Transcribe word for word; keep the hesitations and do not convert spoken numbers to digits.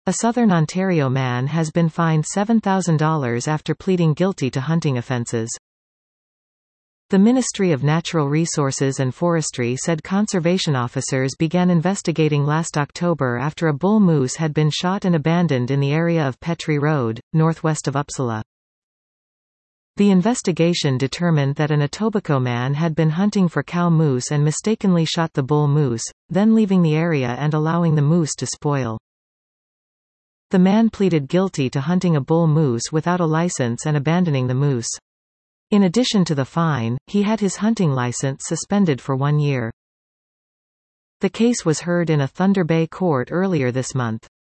A Southern Ontario man has been fined seven thousand dollars after pleading guilty to hunting offences. The Ministry of Natural Resources and Forestry said conservation officers began investigating last October after a bull moose had been shot and abandoned in the area of Petrie Road, northwest of Uppsala. The investigation determined that an Etobicoke man had been hunting for cow moose and mistakenly shot the bull moose, then leaving the area and allowing the moose to spoil. The man pleaded guilty to hunting a bull moose without a license and abandoning the moose. In addition to the fine, he had his hunting license suspended for one year. The case was heard in a Thunder Bay court earlier this month.